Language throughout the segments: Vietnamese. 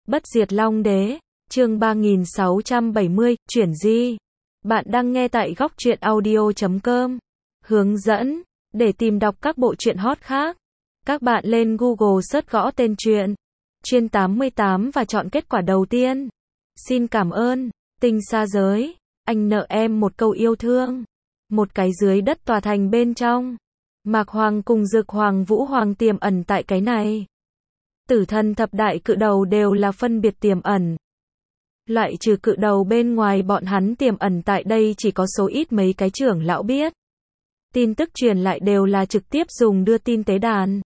Bất diệt Long Đế, chương 3670, chuyển di. Bạn đang nghe tại góc truyện audio.com. Hướng dẫn, để tìm đọc các bộ truyện hot khác, các bạn lên Google search gõ tên truyện Chuyên 88 và chọn kết quả đầu tiên. Xin cảm ơn, Tinh Xa Giới, anh nợ em một câu yêu thương. Một cái dưới đất tòa thành bên trong. Mạc Hoàng cùng Dực Hoàng Vũ Hoàng tiềm ẩn tại cái này. Tử thần thập đại cự đầu đều là phân biệt tiềm ẩn. Loại trừ cự đầu bên ngoài, bọn hắn tiềm ẩn tại đây chỉ có số ít mấy cái trưởng lão biết. Tin tức truyền lại đều là trực tiếp dùng đưa tin tế đàn.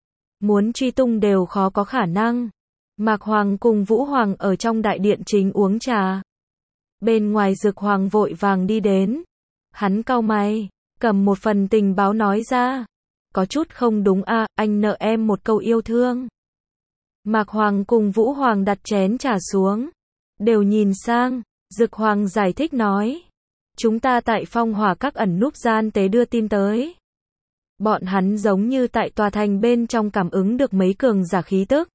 Muốn truy tung đều khó có khả năng. Mạc Hoàng cùng Vũ Hoàng ở trong đại điện chính uống trà. Bên ngoài Dực Hoàng vội vàng đi đến. Hắn cau mày, cầm một phần tình báo nói ra. Có chút không đúng a, anh nợ em một câu yêu thương. Mạc Hoàng cùng Vũ Hoàng đặt chén trà xuống. Đều nhìn sang, Dực Hoàng giải thích nói. Chúng ta tại Phong Hỏa Các ẩn núp gian tế đưa tin tới. Bọn hắn giống như tại tòa thành bên trong cảm ứng được mấy cường giả khí tức.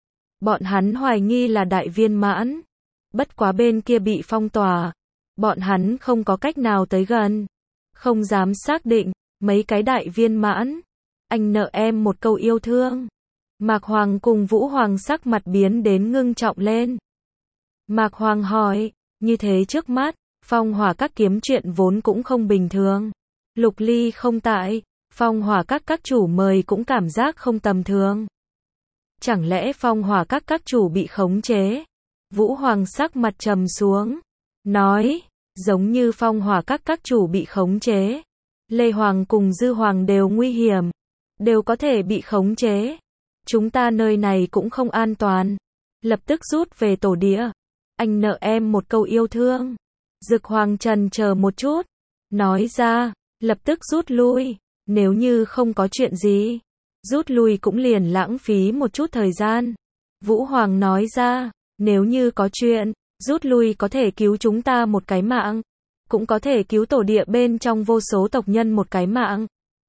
Bọn hắn hoài nghi là đại viên mãn. Bất quá bên kia bị phong tỏa. Bọn hắn không có cách nào tới gần. Không dám xác định, mấy cái đại viên mãn. Anh nợ em một câu yêu thương. Mạc Hoàng cùng Vũ Hoàng sắc mặt biến đến ngưng trọng lên. Mạc Hoàng hỏi, như thế trước mắt, Phong Hỏa Các kiếm chuyện vốn cũng không bình thường. Lục Ly không tại, Phong Hỏa các chủ mời cũng cảm giác không tầm thường. Chẳng lẽ Phong Hỏa các chủ bị khống chế? Vũ Hoàng sắc mặt trầm xuống, nói, giống như Phong Hỏa các chủ bị khống chế. Lê Hoàng cùng Dư Hoàng đều nguy hiểm, đều có thể bị khống chế. Chúng ta nơi này cũng không an toàn. Lập tức rút về tổ địa. Anh nợ em một câu yêu thương. Dực Hoàng trần chờ một chút, nói ra, lập tức rút lui. Nếu như không có chuyện gì, rút lui cũng liền lãng phí một chút thời gian. Vũ Hoàng nói ra, nếu như có chuyện, rút lui có thể cứu chúng ta một cái mạng, cũng có thể cứu tổ địa bên trong vô số tộc nhân một cái mạng.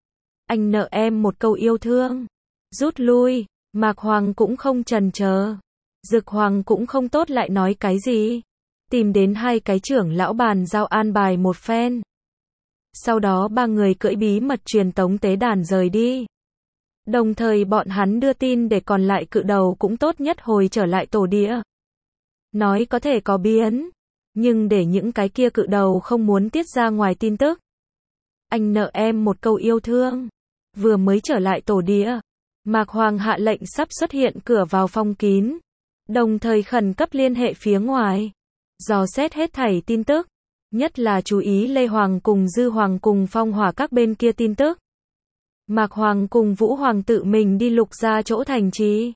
Anh nợ em một câu yêu thương. Rút lui, Mạc Hoàng cũng không chần chờ. Dực Hoàng cũng không tốt lại nói cái gì. Tìm đến hai cái trưởng lão bàn giao an bài một phen. Sau đó ba người cưỡi bí mật truyền tống tế đàn rời đi. Đồng thời bọn hắn đưa tin để còn lại cự đầu cũng tốt nhất hồi trở lại tổ địa. Nói có thể có biến, nhưng để những cái kia cự đầu không muốn tiết ra ngoài tin tức. Anh nợ em một câu yêu thương. Vừa mới trở lại tổ địa, Mạc Hoàng hạ lệnh sắp xuất hiện cửa vào phong kín. Đồng thời khẩn cấp liên hệ phía ngoài. Dò xét hết thảy tin tức. Nhất là chú ý Lê Hoàng cùng Dư Hoàng cùng Phong Hỏa Các bên kia tin tức. Mạc Hoàng cùng Vũ Hoàng tự mình đi lục ra chỗ thành trì.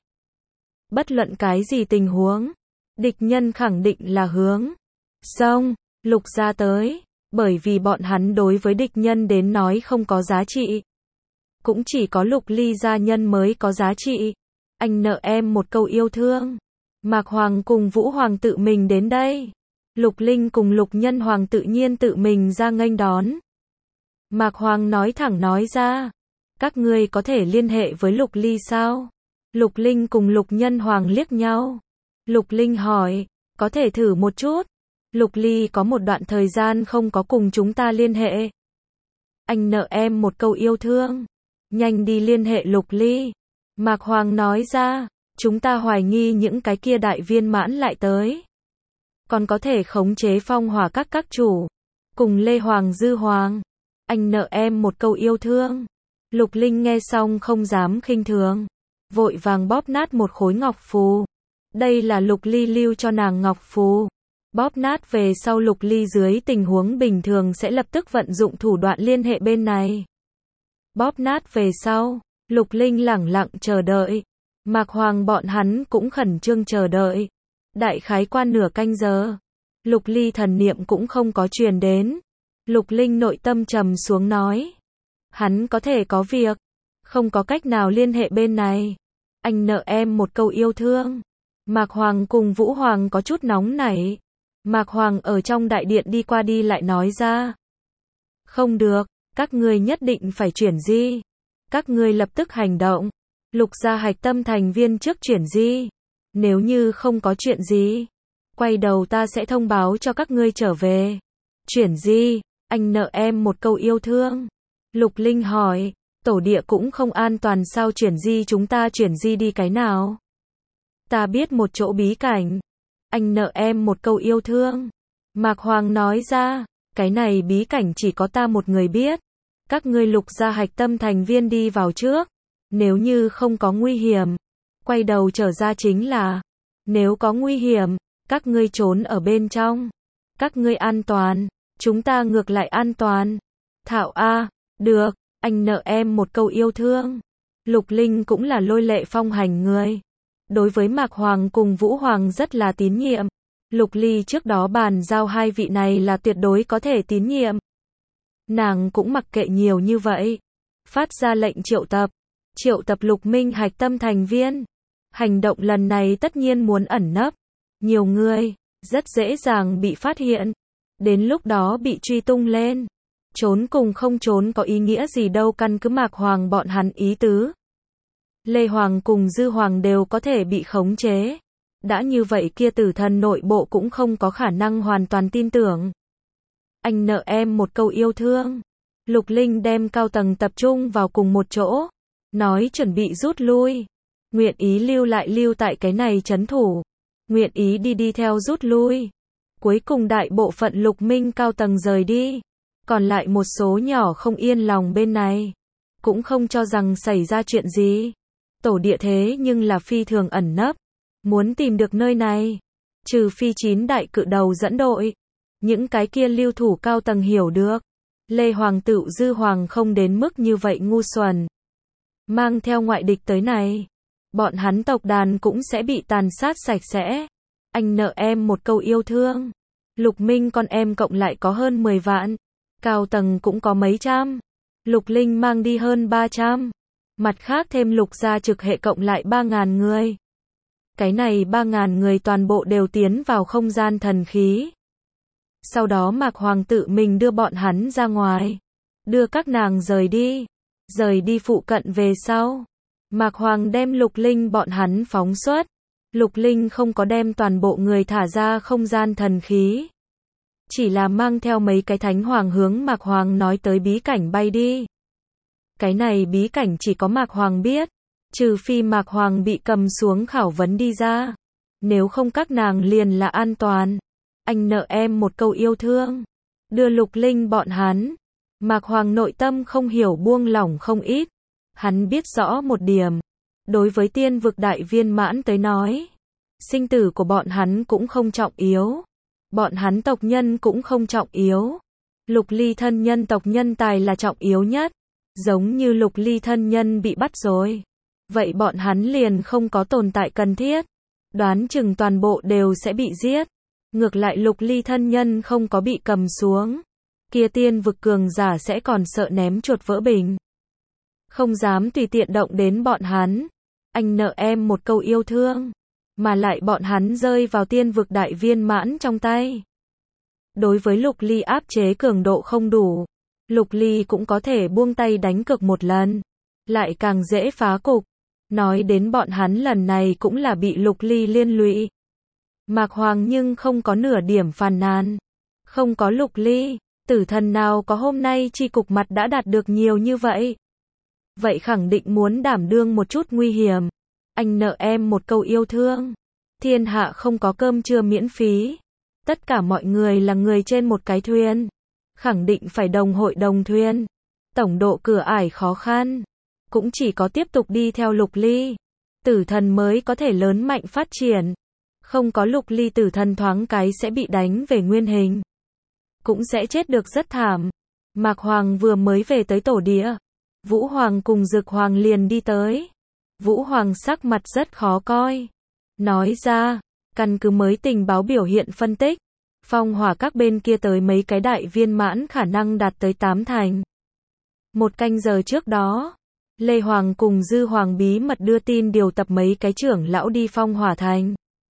Bất luận cái gì tình huống, địch nhân khẳng định là hướng xong, lục ra tới. Bởi vì bọn hắn đối với địch nhân đến nói không có giá trị. Cũng chỉ có Lục Ly gia nhân mới có giá trị. Anh nợ em một câu yêu thương. Mạc Hoàng cùng Vũ Hoàng tự mình đến đây. Lục Linh cùng Lục Nhân Hoàng tự nhiên tự mình ra nghênh đón. Mạc Hoàng nói thẳng nói ra. Các ngươi có thể liên hệ với Lục Ly sao? Lục Linh cùng Lục Nhân Hoàng liếc nhau. Lục Linh hỏi, có thể thử một chút. Lục Ly có một đoạn thời gian không có cùng chúng ta liên hệ. Anh nợ em một câu yêu thương. Nhanh đi liên hệ Lục Ly. Mạc Hoàng nói ra, chúng ta hoài nghi những cái kia đại viên mãn lại tới. Còn có thể khống chế Phong Hỏa các chủ. Cùng Lê Hoàng Dư Hoàng. Anh nợ em một câu yêu thương. Lục Linh nghe xong không dám khinh thường. Vội vàng bóp nát một khối ngọc phù. Đây là Lục Ly lưu cho nàng ngọc phù. Bóp nát về sau Lục Ly dưới tình huống bình thường sẽ lập tức vận dụng thủ đoạn liên hệ bên này. Bóp nát về sau, Lục Linh lẳng lặng chờ đợi. Mạc Hoàng bọn hắn cũng khẩn trương chờ đợi. Đại khái qua nửa canh giờ. Lục Ly thần niệm cũng không có truyền đến. Lục Linh nội tâm trầm xuống nói. Hắn có thể có việc. Không có cách nào liên hệ bên này. Anh nợ em một câu yêu thương. Mạc Hoàng cùng Vũ Hoàng có chút nóng nảy. Mạc Hoàng ở trong đại điện đi qua đi lại nói ra. Không được, các ngươi nhất định phải chuyển di. Các ngươi lập tức hành động. Lục gia hạch tâm thành viên trước chuyển di. Nếu như không có chuyện gì, quay đầu ta sẽ thông báo cho các ngươi trở về. Chuyển di, anh nợ em một câu yêu thương. Lục Linh hỏi, tổ địa cũng không an toàn sao chuyển di chúng ta chuyển di đi cái nào? Ta biết một chỗ bí cảnh. Anh nợ em một câu yêu thương. Mạc Hoàng nói ra, cái này bí cảnh chỉ có ta một người biết. Các ngươi Lục gia hạch tâm thành viên đi vào trước. Nếu như không có nguy hiểm, quay đầu trở ra chính là. Nếu có nguy hiểm, các ngươi trốn ở bên trong. Các ngươi an toàn, chúng ta ngược lại an toàn. Thảo A, được, anh nợ em một câu yêu thương. Lục Linh cũng là lôi lệ phong hành người. Đối với Mạc Hoàng cùng Vũ Hoàng rất là tín nhiệm. Lục Ly trước đó bàn giao hai vị này là tuyệt đối có thể tín nhiệm. Nàng cũng mặc kệ nhiều như vậy. Phát ra lệnh triệu tập Lục Minh hạch tâm thành viên. Hành động lần này tất nhiên muốn ẩn nấp. Nhiều người, rất dễ dàng bị phát hiện. Đến lúc đó bị truy tung lên. Trốn cùng không trốn có ý nghĩa gì đâu, căn cứ Mạc Hoàng bọn hắn ý tứ. Lê Hoàng cùng Dư Hoàng đều có thể bị khống chế. Đã như vậy kia Tử Thần nội bộ cũng không có khả năng hoàn toàn tin tưởng. Anh nợ em một câu yêu thương. Lục Linh đem cao tầng tập trung vào cùng một chỗ. Nói chuẩn bị rút lui. Nguyện ý lưu lại lưu tại cái này trấn thủ. Nguyện ý đi theo rút lui. Cuối cùng đại bộ phận Lục Minh cao tầng rời đi. Còn lại một số nhỏ không yên lòng bên này. Cũng không cho rằng xảy ra chuyện gì. Tổ địa thế nhưng là phi thường ẩn nấp. Muốn tìm được nơi này. Trừ phi 9 đại cự đầu dẫn đội. Những cái kia lưu thủ cao tầng hiểu được. Lê Hoàng tự Dư Hoàng không đến mức như vậy ngu xuẩn. Mang theo ngoại địch tới này. Bọn hắn tộc đàn cũng sẽ bị tàn sát sạch sẽ. Anh nợ em một câu yêu thương. Lục Minh con em cộng lại có hơn 10 vạn. Cao tầng cũng có mấy trăm. Lục Linh mang đi hơn 300. Mặt khác thêm Lục gia trực hệ cộng lại 3.000 người. Cái này 3.000 người toàn bộ đều tiến vào không gian thần khí. Sau đó Mạc Hoàng tự mình đưa bọn hắn ra ngoài. Đưa các nàng rời đi. Rời đi phụ cận về sau. Mạc Hoàng đem Lục Linh bọn hắn phóng xuất. Lục Linh không có đem toàn bộ người thả ra không gian thần khí. Chỉ là mang theo mấy cái thánh hoàng hướng Mạc Hoàng nói tới bí cảnh bay đi. Cái này bí cảnh chỉ có Mạc Hoàng biết. Trừ phi Mạc Hoàng bị cầm xuống khảo vấn đi ra. Nếu không các nàng liền là an toàn. Anh nợ em một câu yêu thương. Đưa Lục Linh bọn hắn. Mạc Hoàng nội tâm không hiểu buông lỏng không ít. Hắn biết rõ một điểm. Đối với tiên vực đại viên mãn tới nói. Sinh tử của bọn hắn cũng không trọng yếu. Bọn hắn tộc nhân cũng không trọng yếu. Lục Ly thân nhân tộc nhân tài là trọng yếu nhất. Giống như Lục Ly thân nhân bị bắt rồi. Vậy bọn hắn liền không có tồn tại cần thiết. Đoán chừng toàn bộ đều sẽ bị giết. Ngược lại Lục Ly thân nhân không có bị cầm xuống. Kia tiên vực cường giả sẽ còn sợ ném chuột vỡ bình. Không dám tùy tiện động đến bọn hắn. Anh nợ em một câu yêu thương. Mà lại bọn hắn rơi vào tiên vực đại viên mãn trong tay. Đối với Lục Ly áp chế cường độ không đủ. Lục Ly cũng có thể buông tay đánh cược một lần. Lại càng dễ phá cục. Nói đến bọn hắn lần này cũng là bị Lục Ly liên lụy. Mạc Hoàng nhưng không có nửa điểm phàn nàn. Không có Lục Ly, Tử Thần nào có hôm nay chi cục mặt đã đạt được nhiều như vậy. Vậy khẳng định muốn đảm đương một chút nguy hiểm. Anh nợ em một câu yêu thương. Thiên hạ không có cơm trưa miễn phí. Tất cả mọi người là người trên một cái thuyền. Khẳng định phải đồng hội đồng thuyền. Tổng độ cửa ải khó khăn. Cũng chỉ có tiếp tục đi theo Lục Ly. Tử Thần mới có thể lớn mạnh phát triển. Không có Lục Ly Tử Thần thoáng cái sẽ bị đánh về nguyên hình. Cũng sẽ chết được rất thảm. Mạc Hoàng vừa mới về tới tổ địa. Vũ Hoàng cùng Dực Hoàng liền đi tới. Vũ Hoàng sắc mặt rất khó coi. Nói ra, căn cứ mới tình báo biểu hiện phân tích. Phong hỏa các bên kia tới mấy cái đại viên mãn khả năng đạt tới 8 thành. 1 canh giờ trước đó, Lê Hoàng cùng Dư Hoàng bí mật đưa tin điều tập mấy cái trưởng lão đi phong hỏa thành.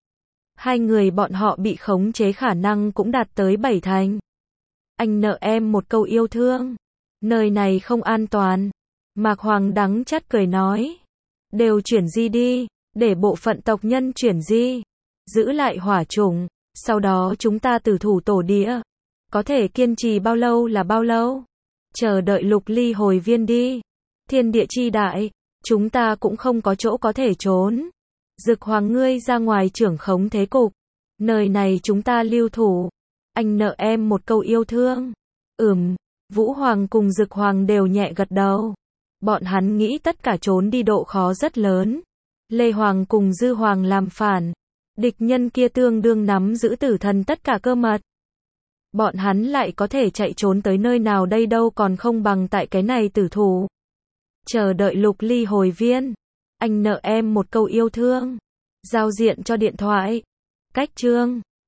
2 người bọn họ bị khống chế khả năng cũng đạt tới 7 thành. Anh nợ em một câu yêu thương. Nơi này không an toàn. Mạc Hoàng đắng chát cười nói. Đều chuyển di đi. để bộ phận tộc nhân chuyển di, giữ lại hỏa chủng, sau đó chúng ta tử thủ tổ địa. Có thể kiên trì bao lâu là bao lâu? Chờ đợi Lục Ly hồi viên đi. Thiên địa chi đại, chúng ta cũng không có chỗ có thể trốn. Dực Hoàng ngươi ra ngoài trưởng khống thế cục. Nơi này chúng ta lưu thủ. Anh nợ em một câu yêu thương. Vũ Hoàng cùng Dực Hoàng đều nhẹ gật đầu. Bọn hắn nghĩ tất cả trốn đi độ khó rất lớn. Lê Hoàng cùng Dư Hoàng làm phản. Địch nhân kia tương đương nắm giữ tử thần tất cả cơ mật. Bọn hắn lại có thể chạy trốn tới nơi nào đây đâu, còn không bằng tại cái này tử thủ. Chờ đợi Lục Ly hồi viên. Anh nợ em một câu yêu thương. Giao diện cho điện thoại. Cách chương